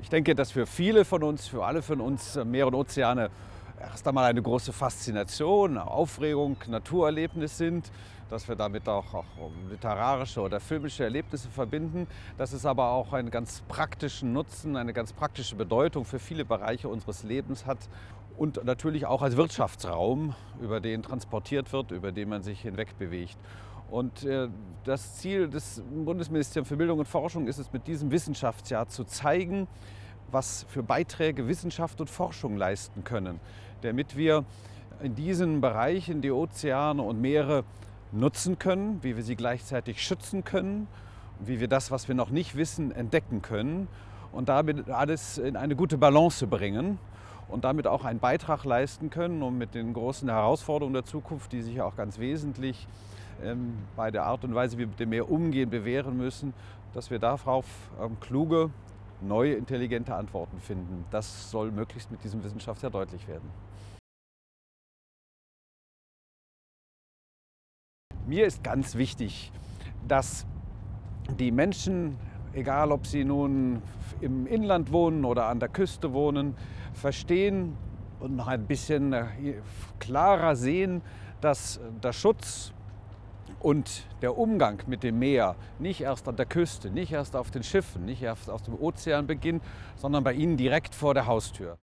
Ich denke, dass für viele von uns, für alle von uns Meere und Ozeane erst einmal eine große Faszination, Aufregung, Naturerlebnis sind, dass wir damit auch literarische oder filmische Erlebnisse verbinden, dass es aber auch einen ganz praktischen Nutzen, eine ganz praktische Bedeutung für viele Bereiche unseres Lebens hat und natürlich auch als Wirtschaftsraum, über den transportiert wird, über den man sich hinweg bewegt. Und das Ziel des Bundesministeriums für Bildung und Forschung ist es, mit diesem Wissenschaftsjahr zu zeigen, was für Beiträge Wissenschaft und Forschung leisten können, damit wir in diesen Bereichen die Ozeane und Meere nutzen können, wie wir sie gleichzeitig schützen können, wie wir das, was wir noch nicht wissen, entdecken können und damit alles in eine gute Balance bringen und damit auch einen Beitrag leisten können, um mit den großen Herausforderungen der Zukunft, die sich auch ganz wesentlich bei der Art und Weise, wie wir mit dem Meer umgehen, bewähren müssen, dass wir darauf kluge, neue, intelligente Antworten finden. Das soll möglichst mit diesem Wissenschaftsjahr deutlich werden. Mir ist ganz wichtig, dass die Menschen, egal ob sie nun im Inland wohnen oder an der Küste wohnen, verstehen und noch ein bisschen klarer sehen, dass der Schutz und der Umgang mit dem Meer nicht erst an der Küste, nicht erst auf den Schiffen, nicht erst auf dem Ozean beginnt, sondern bei ihnen direkt vor der Haustür.